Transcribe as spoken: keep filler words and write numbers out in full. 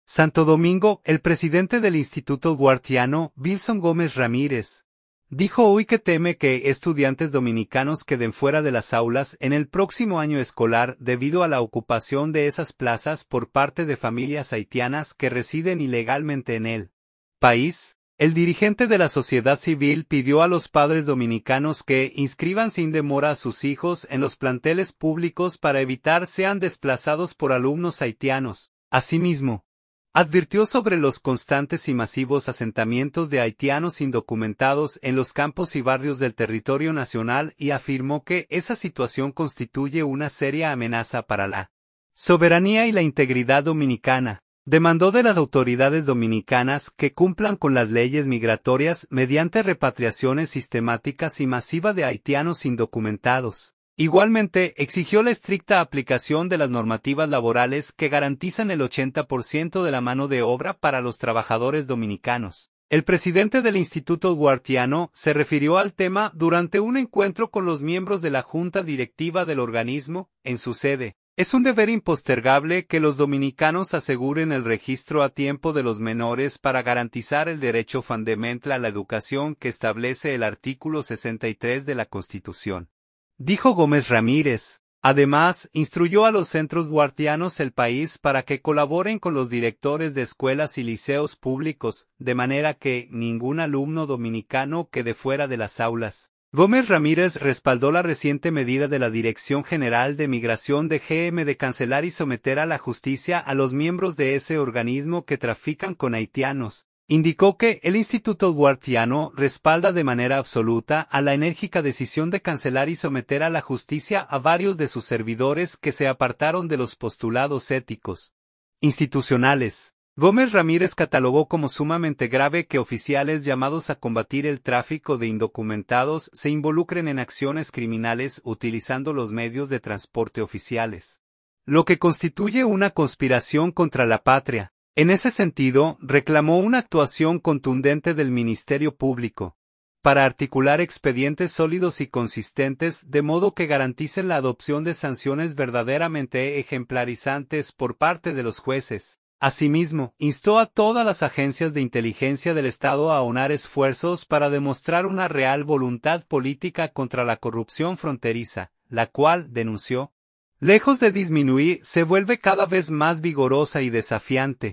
Santo Domingo, el presidente del Instituto Guartiano, Wilson Gómez Ramírez, dijo hoy que teme que estudiantes dominicanos queden fuera de las aulas en el próximo año escolar debido a la ocupación de esas plazas por parte de familias haitianas que residen ilegalmente en el país. El dirigente de la sociedad civil pidió a los padres dominicanos que inscriban sin demora a sus hijos en los planteles públicos para evitar sean desplazados por alumnos haitianos. Asimismo, advirtió sobre los constantes y masivos asentamientos de haitianos indocumentados en los campos y barrios del territorio nacional y afirmó que esa situación constituye una seria amenaza para la soberanía y la integridad dominicana. Demandó de las autoridades dominicanas que cumplan con las leyes migratorias mediante repatriaciones sistemáticas y masivas de haitianos indocumentados. Igualmente, exigió la estricta aplicación de las normativas laborales que garantizan el ochenta por ciento de la mano de obra para los trabajadores dominicanos. El presidente del Instituto Guartiano se refirió al tema durante un encuentro con los miembros de la Junta Directiva del organismo, en su sede. Es un deber impostergable que los dominicanos aseguren el registro a tiempo de los menores para garantizar el derecho fundamental a la educación que establece el artículo sesenta y tres de la Constitución, dijo Gómez Ramírez. Además, instruyó a los centros guartianos del país para que colaboren con los directores de escuelas y liceos públicos, de manera que ningún alumno dominicano quede fuera de las aulas. Gómez Ramírez respaldó la reciente medida de la Dirección General de Migración de G M de cancelar y someter a la justicia a los miembros de ese organismo que trafican con haitianos. Indicó que el Instituto Guartiano respalda de manera absoluta a la enérgica decisión de cancelar y someter a la justicia a varios de sus servidores que se apartaron de los postulados éticos institucionales. Gómez Ramírez catalogó como sumamente grave que oficiales llamados a combatir el tráfico de indocumentados se involucren en acciones criminales utilizando los medios de transporte oficiales, lo que constituye una conspiración contra la patria. En ese sentido, reclamó una actuación contundente del Ministerio Público para articular expedientes sólidos y consistentes de modo que garanticen la adopción de sanciones verdaderamente ejemplarizantes por parte de los jueces. Asimismo, instó a todas las agencias de inteligencia del Estado a aunar esfuerzos para demostrar una real voluntad política contra la corrupción fronteriza, la cual, denunció, lejos de disminuir, se vuelve cada vez más vigorosa y desafiante.